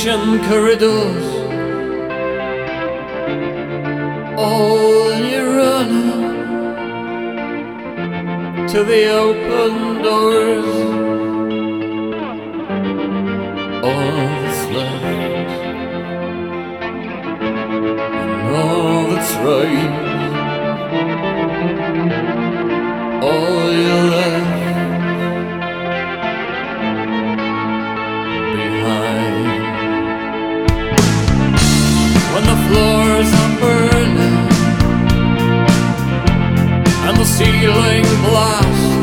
ancient corridors. All you run to the open doors. All that's left and all that's right. All you left behind. When the floors are burning and the ceiling blasts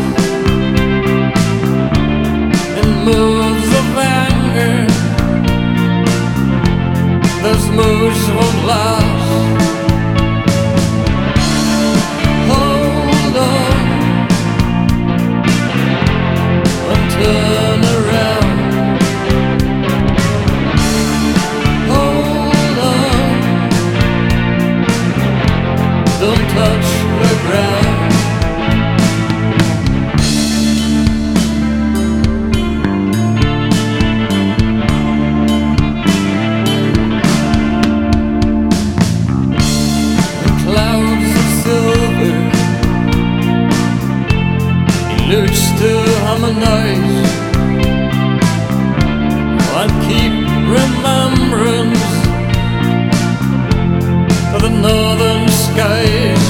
in moves of anger, those moves won't last. Hold on and turn around. Hold on, don't touch the ground. Looks to harmonize and keep remembrance of the northern skies.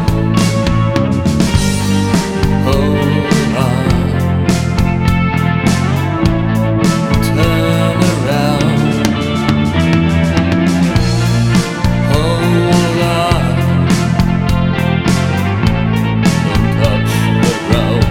Hold on, turn around. Hold on, don't touch the ground.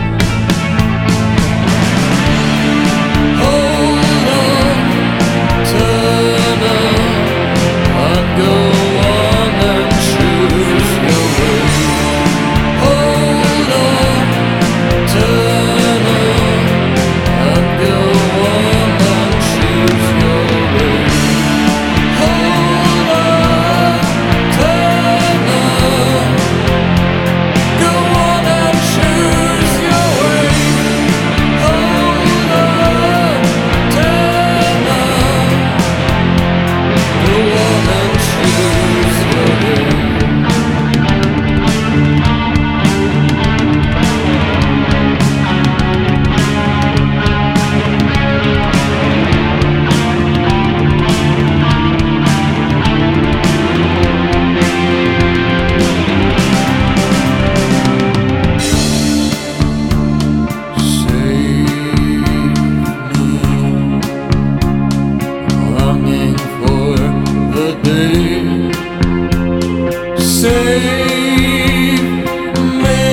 Save me.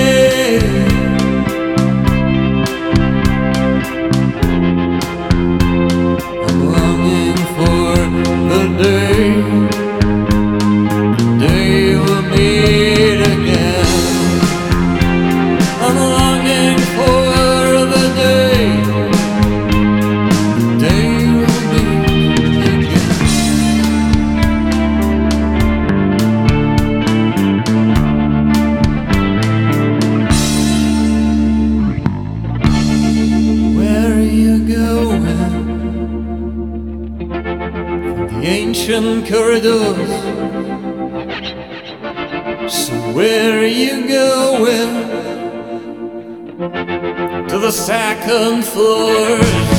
I'm longing for the day we'll meet again. I'm longing for the day we'll meet again. The ancient corridors. So where are you going? To the second floors.